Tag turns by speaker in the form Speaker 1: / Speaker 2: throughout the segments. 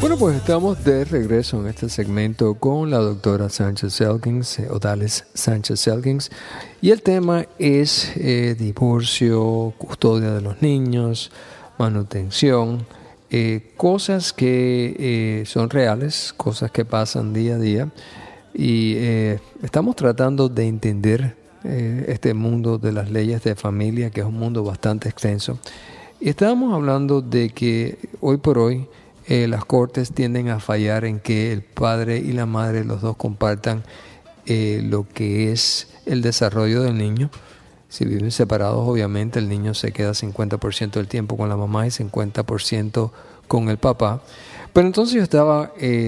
Speaker 1: Bueno, pues estamos de regreso en este segmento con la doctora Sánchez-Selkins, Odalis Sánchez-Selkins, y el tema es divorcio, custodia de los niños, manutención, cosas que son reales, cosas que pasan día a día, y estamos tratando de entender este mundo de las leyes de familia, que es un mundo bastante extenso. Y estábamos hablando de que hoy por hoy las cortes tienden a fallar en que el padre y la madre, los dos, compartan lo que es el desarrollo del niño. Si viven separados, obviamente el niño se queda 50% del tiempo con la mamá y 50% con el papá. Pero entonces yo estaba,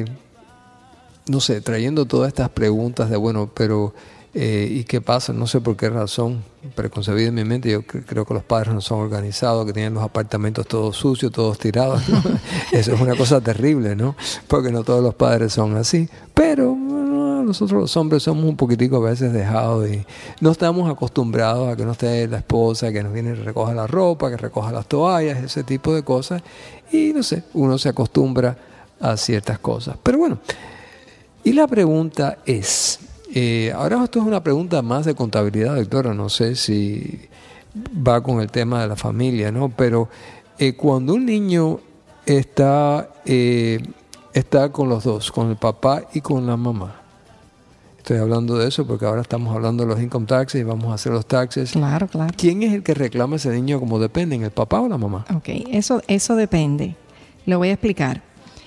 Speaker 1: trayendo todas estas preguntas de, bueno, pero ¿y qué pasa? No sé por qué razón, preconcebida en mi mente, yo creo que los padres no son organizados, que tienen los apartamentos todos sucios, todos tirados, ¿no? Eso es una cosa terrible, ¿no? Porque no todos los padres son así, pero nosotros los hombres somos un poquitico a veces dejados y no estamos acostumbrados a que no esté la esposa, que nos viene y recoja la ropa, que recoja las toallas, ese tipo de cosas, y no sé, uno se acostumbra a ciertas cosas. Pero bueno, y la pregunta es... ahora esto es una pregunta más de contabilidad, doctora, no sé si va con el tema de la familia, ¿no? Pero cuando un niño está con los dos, con el papá y con la mamá, estoy hablando de eso porque ahora estamos hablando de los income taxes y vamos a hacer los taxes.
Speaker 2: Claro, claro.
Speaker 1: ¿Quién es el que reclama a ese niño como dependen, el papá o la mamá?
Speaker 2: Ok, eso depende. Le voy a explicar.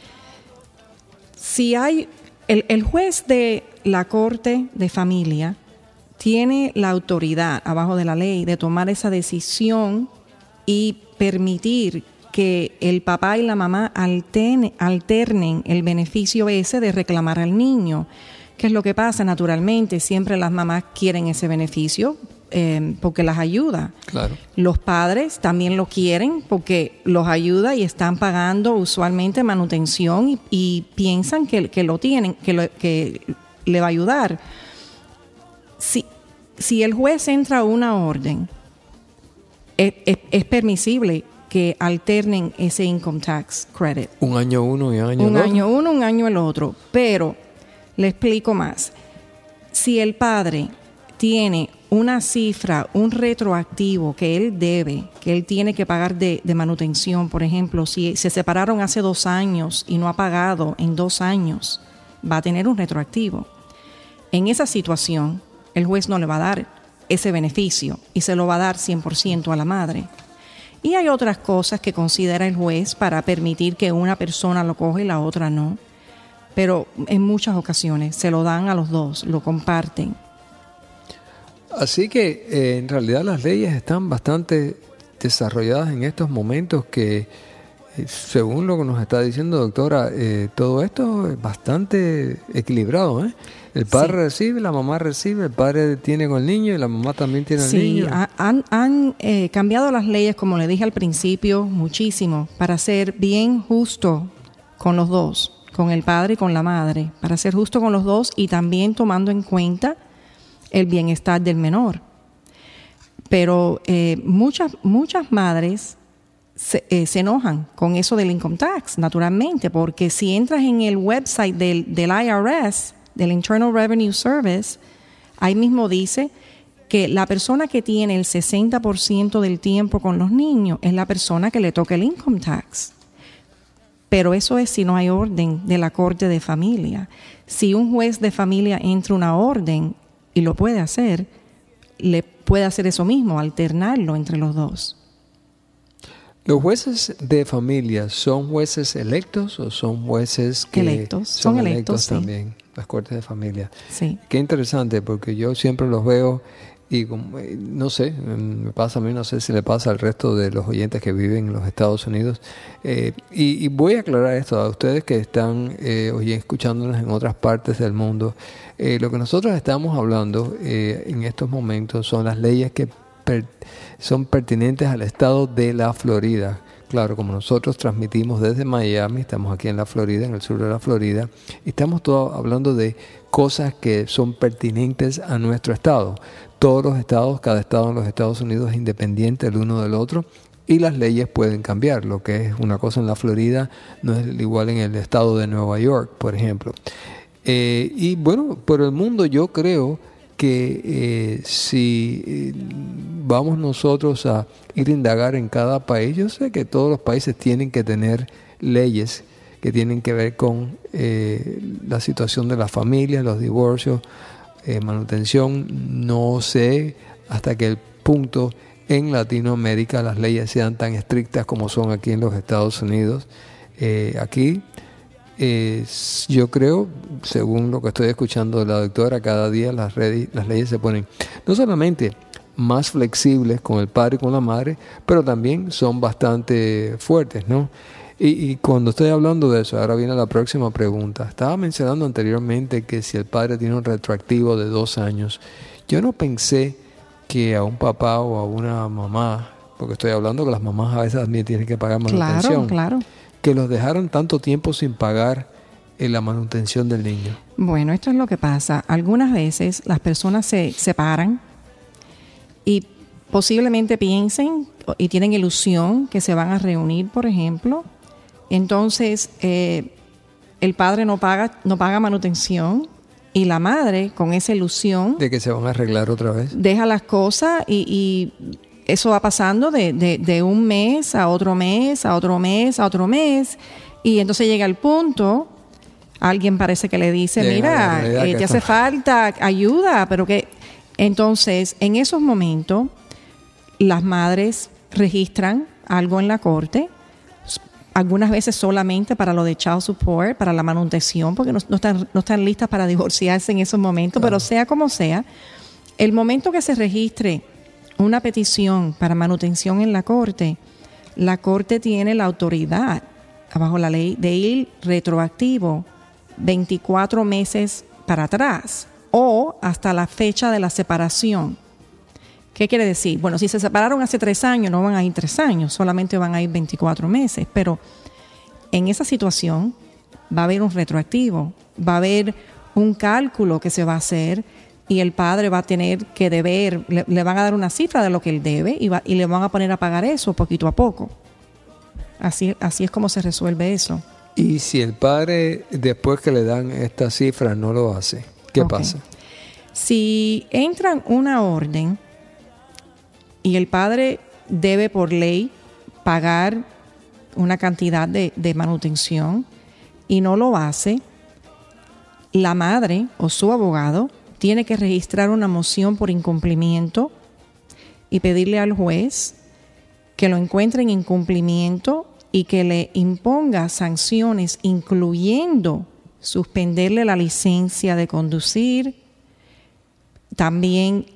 Speaker 2: Si hay... El juez de la Corte de Familia tiene la autoridad, abajo de la ley, de tomar esa decisión y permitir que el papá y la mamá alternen el beneficio ese de reclamar al niño. ¿Qué es lo que pasa? Naturalmente, siempre las mamás quieren ese beneficio porque las ayuda.
Speaker 1: Claro.
Speaker 2: Los padres también lo quieren porque los ayuda y están pagando usualmente manutención y piensan que lo tienen, que le va a ayudar. Si el juez entra a una orden, es permisible que alternen ese income tax credit.
Speaker 1: Un año uno y año
Speaker 2: un
Speaker 1: el otro.
Speaker 2: año uno, un año el otro. Pero le explico más. Si el padre tiene una cifra, un retroactivo que él debe, que él tiene que pagar de manutención, por ejemplo, si se separaron hace 2 años y no ha pagado en 2 años, va a tener un retroactivo. En esa situación, el juez no le va a dar ese beneficio y se lo va a dar 100% a la madre. Y hay otras cosas que considera el juez para permitir que una persona lo coja y la otra no. Pero en muchas ocasiones se lo dan a los dos, lo comparten.
Speaker 1: Así que en realidad las leyes están bastante desarrolladas en estos momentos que, según lo que nos está diciendo, doctora, todo esto es bastante equilibrado, ¿eh? El padre recibe, la mamá recibe, el padre tiene con el niño y la mamá también tiene al niño.
Speaker 2: Sí, han cambiado las leyes, como le dije al principio, muchísimo, para ser bien justo con los dos, con el padre y con la madre, para ser justo con los dos y también tomando en cuenta el bienestar del menor. Pero muchas madres se enojan con eso del income tax, naturalmente, porque si entras en el website del IRS, del Internal Revenue Service, ahí mismo dice que la persona que tiene el 60% del tiempo con los niños es la persona que le toca el income tax. Pero eso es si no hay orden de la Corte de Familia. Si un juez de familia entra una orden y lo puede hacer, le puede hacer eso mismo, alternarlo entre los dos.
Speaker 1: ¿Los jueces de familia son jueces electos o son jueces que
Speaker 2: electos? Son electos
Speaker 1: también, sí. Las cortes de familia.
Speaker 2: Sí.
Speaker 1: Qué interesante, porque yo siempre los veo y no sé, me pasa a mí, no sé si le pasa al resto de los oyentes que viven en los Estados Unidos. Y voy a aclarar esto a ustedes que están escuchándonos en otras partes del mundo. Lo que nosotros estamos hablando en estos momentos son las leyes que son pertinentes al estado de la Florida. Claro, como nosotros transmitimos desde Miami, estamos aquí en la Florida, en el sur de la Florida, y estamos todos hablando de cosas que son pertinentes a nuestro estado. Todos los estados, cada estado en los Estados Unidos es independiente el uno del otro, y las leyes pueden cambiar. Lo que es una cosa en la Florida no es igual en el estado de Nueva York, por ejemplo. Y bueno, por el mundo yo creo que si vamos nosotros a ir a indagar en cada país, yo sé que todos los países tienen que tener leyes que tienen que ver con la situación de las familias, los divorcios, manutención. No sé hasta qué punto en Latinoamérica las leyes sean tan estrictas como son aquí en los Estados Unidos. Aquí yo creo, según lo que estoy escuchando de la doctora, cada día las leyes se ponen no solamente más flexibles con el padre y con la madre, pero también son bastante fuertes, ¿no? Y cuando estoy hablando de eso, ahora viene la próxima pregunta. Estaba mencionando anteriormente que si el padre tiene un retroactivo de 2 años, yo no pensé que a un papá o a una mamá, porque estoy hablando que las mamás a veces también tienen que pagar manutención,
Speaker 2: Claro.
Speaker 1: que los dejaron tanto tiempo sin pagar la manutención del niño.
Speaker 2: Bueno, esto es lo que pasa. Algunas veces las personas se separan y posiblemente piensen y tienen ilusión que se van a reunir, por ejemplo. Entonces, el padre no paga manutención y la madre, con esa ilusión
Speaker 1: de que se van a arreglar otra vez,
Speaker 2: deja las cosas y eso va pasando de un mes a otro mes, a otro mes, a otro mes. Y entonces llega el punto, alguien parece que le dice, mira, te hace falta ayuda, pero que... Entonces, en esos momentos, las madres registran algo en la corte, algunas veces solamente para lo de child support, para la manutención, porque no están listas para divorciarse en esos momentos, pero sea como sea, el momento que se registre una petición para manutención en la corte tiene la autoridad, bajo la ley, de ir retroactivo 24 meses para atrás o hasta la fecha de la separación. ¿Qué quiere decir? Bueno, si se separaron hace 3 años, no van a ir 3 años, solamente van a ir 24 meses. Pero en esa situación va a haber un retroactivo, va a haber un cálculo que se va a hacer y el padre va a tener que deber, le van a dar una cifra de lo que él debe y le van a poner a pagar eso poquito a poco. Así es como se resuelve eso.
Speaker 1: Y si el padre, después que le dan esta cifra, no lo hace, ¿qué pasa?
Speaker 2: Si entran una orden y el padre debe por ley pagar una cantidad de manutención y no lo hace, la madre o su abogado tiene que registrar una moción por incumplimiento y pedirle al juez que lo encuentre en incumplimiento y que le imponga sanciones, incluyendo suspenderle la licencia de conducir, también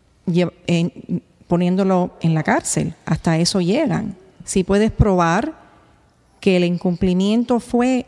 Speaker 2: poniéndolo en la cárcel. Hasta eso llegan. Si puedes probar que el incumplimiento fue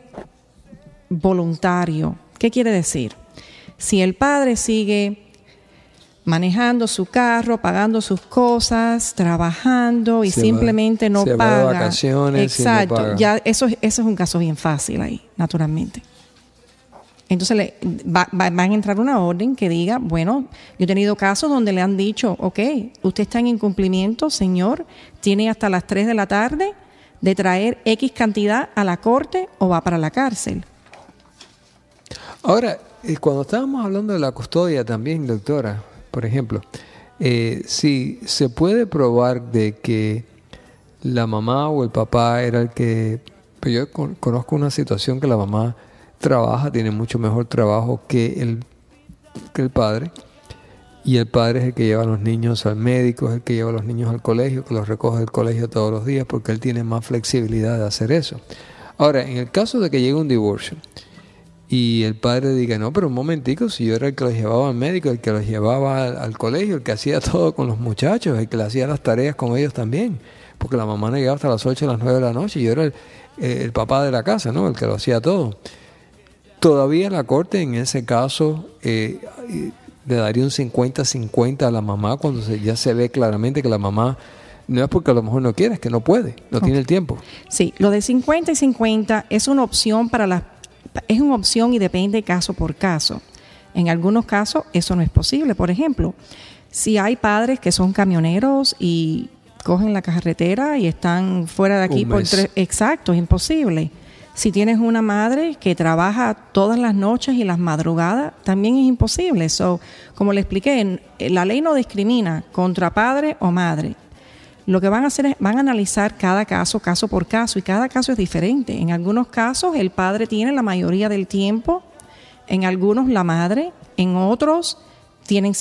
Speaker 2: voluntario. ¿Qué quiere decir? Si el padre sigue manejando su carro, pagando sus cosas, trabajando y simplemente no paga.
Speaker 1: Va de vacaciones.
Speaker 2: Exacto.
Speaker 1: Y no paga.
Speaker 2: Ya eso es un caso bien fácil ahí, naturalmente. Entonces van a entrar una orden que diga, bueno, yo he tenido casos donde le han dicho, ok, usted está en incumplimiento, señor, tiene hasta las 3 de la tarde de traer X cantidad a la corte o va para la cárcel.
Speaker 1: Ahora, cuando estábamos hablando de la custodia también, doctora, por ejemplo, si se puede probar de que la mamá o el papá era el que... Pues yo conozco una situación que la mamá trabaja, tiene mucho mejor trabajo que el padre, y el padre es el que lleva a los niños al médico, es el que lleva a los niños al colegio, que los recoge del colegio todos los días, porque él tiene más flexibilidad de hacer eso. Ahora, en el caso de que llegue un divorcio y el padre diga, no, pero un momentico, si yo era el que los llevaba al médico, el que los llevaba al colegio, el que hacía todo con los muchachos, el que le hacía las tareas con ellos también, porque la mamá no llegaba hasta las 8 o las 9 de la noche y yo era el papá de la casa, ¿no? El que lo hacía todo. Todavía la corte en ese caso le daría un 50-50 a la mamá cuando ya se ve claramente que la mamá no es porque a lo mejor no quiere, es que no puede, no tiene el tiempo.
Speaker 2: Sí, lo de 50 y 50 es una opción es una opción y depende caso por caso. En algunos casos eso no es posible. Por ejemplo, si hay padres que son camioneros y cogen la carretera y están fuera de aquí
Speaker 1: Un
Speaker 2: por
Speaker 1: mes.
Speaker 2: Exacto, es imposible. Si tienes una madre que trabaja todas las noches y las madrugadas, también es imposible. So, como le expliqué, la ley no discrimina contra padre o madre. Lo que van a hacer es, van a analizar cada caso, caso por caso, y cada caso es diferente. En algunos casos el padre tiene la mayoría del tiempo, en algunos la madre, en otros tienen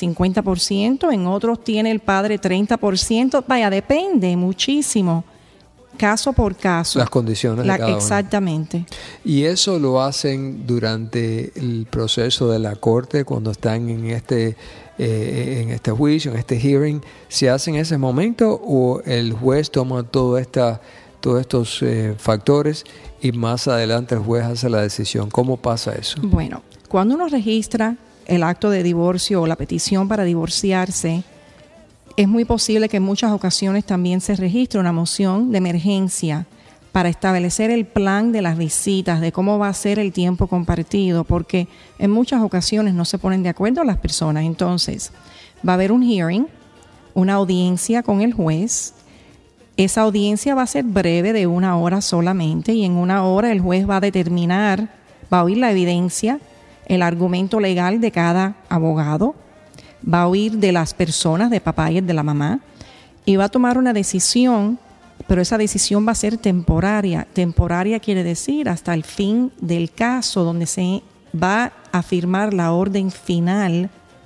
Speaker 2: 50%, en otros tiene el padre 30%. Vaya, depende muchísimo, caso por caso.
Speaker 1: Las condiciones de cada uno.
Speaker 2: Exactamente.
Speaker 1: Y eso lo hacen durante el proceso de la corte, cuando están en este juicio, en este hearing. ¿Se hace en ese momento o el juez toma todos estos factores y más adelante el juez hace la decisión? ¿Cómo pasa eso?
Speaker 2: Bueno, cuando uno registra el acto de divorcio o la petición para divorciarse, es muy posible que en muchas ocasiones también se registre una moción de emergencia para establecer el plan de las visitas, de cómo va a ser el tiempo compartido, porque en muchas ocasiones no se ponen de acuerdo las personas. Entonces, va a haber un hearing, una audiencia con el juez. Esa audiencia va a ser breve, de 1 hora solamente, y en 1 hora el juez va a determinar, va a oír la evidencia, el argumento legal de cada abogado, va a oír de las personas, de papá y de la mamá, y va a tomar una decisión, pero esa decisión va a ser temporaria. Temporaria quiere decir hasta el fin del caso, donde se va a firmar la orden final,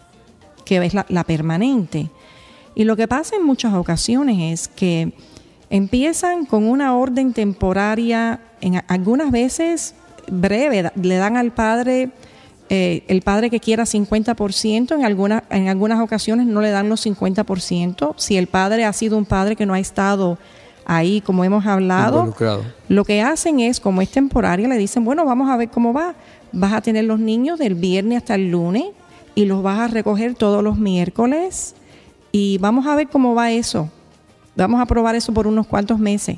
Speaker 2: que es la permanente. Y lo que pasa en muchas ocasiones es que empiezan con una orden temporaria, en algunas veces breve, le dan al padre, el padre que quiera 50%, en algunas ocasiones no le dan los 50%. Si el padre ha sido un padre que no ha estado ahí, como hemos hablado,
Speaker 1: involucrado,
Speaker 2: lo que hacen es, como es temporaria, le dicen, bueno, vamos a ver cómo va. Vas a tener los niños del viernes hasta el lunes y los vas a recoger todos los miércoles y vamos a ver cómo va eso. Vamos a probar eso por unos cuantos meses.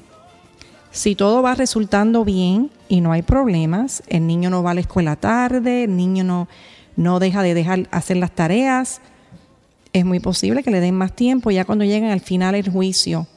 Speaker 2: Si todo va resultando bien y no hay problemas, el niño no va a la escuela tarde, el niño no deja de hacer las tareas, es muy posible que le den más tiempo ya cuando lleguen al final del juicio.